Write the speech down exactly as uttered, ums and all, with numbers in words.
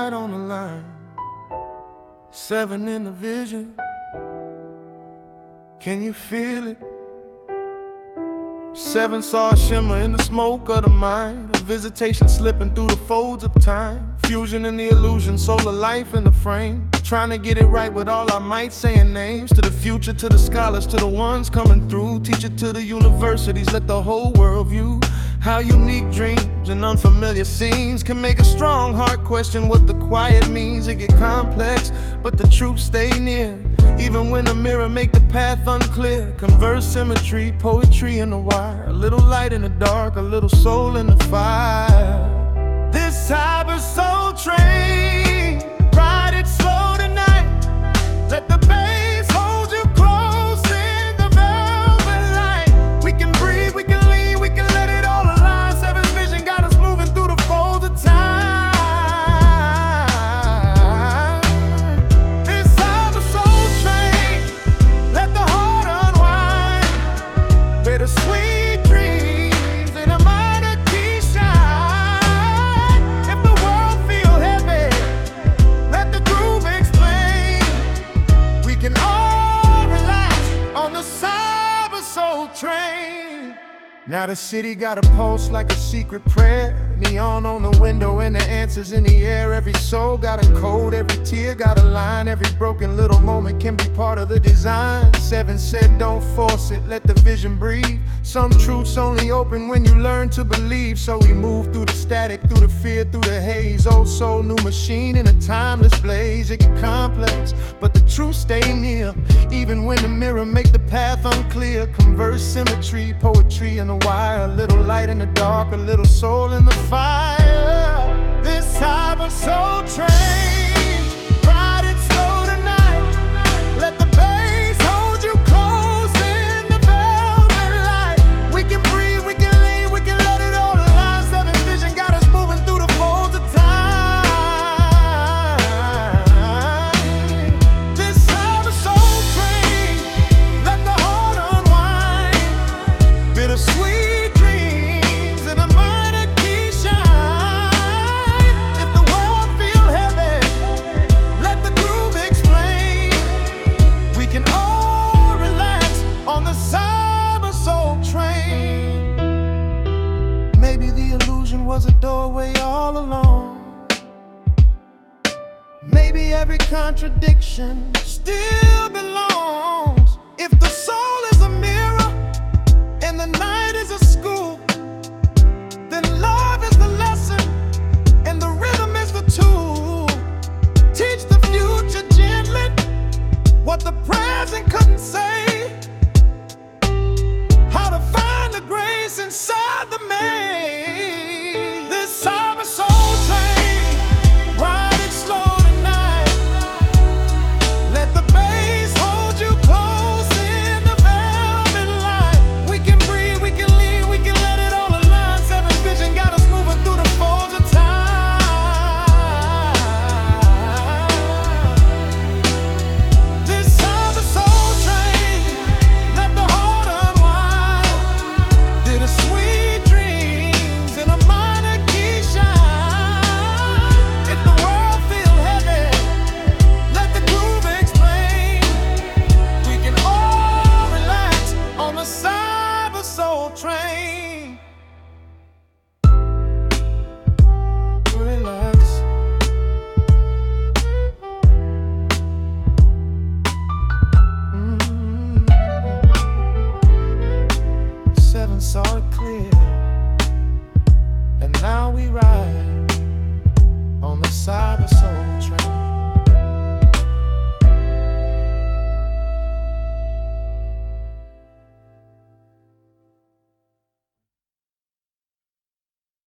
night on the line. Seven in the vision. Can you feel it? Seven saw a shimmer in the smoke of the mind. A visitation slipping through the folds of time. Fusion in the illusion, solar life in the frame. Trying to get it right with all our might, saying names to the future, to the scholars, to the ones coming through. Teach it to the universities, let the whole world view how unique dreams and unfamiliar scenes can make a strong heart question what the quiet means. It get complex, but the truth stay near. Even when the mirror make the path unclear. Converse symmetry, poetry in the wire. A little light in the dark, a little soul in the fire. This cyber soul train, ride it slow tonight. Let the bass hold you close in the velvet light. We can breathe, we can lean, we can let it all align. Seven vision got us moving through the folds of time. This cyber soul train, let the heart unwind. Bittersweet dreams in a minor key shine. If the world feel heavy, let the groove explain. We can all relax on the cyber soul train. Now the city got a pulse like a secret prayer. Neon on the window and the answers in the air. Every soul got a code, every tear got a line. Every broken little moment can be part of the design. Seven said don't force it, let the vision breathe. Some truths only open when you learn to believe. So we move through the static, through the fear, through the haze. Old soul, new machine in a timeless blaze. It get complex, but the truth stay near. Even when the mirror make the path unclear. Converse symmetry, poetry in the wire. A little light in the dark, a little soul in the fire. This cyber soul train.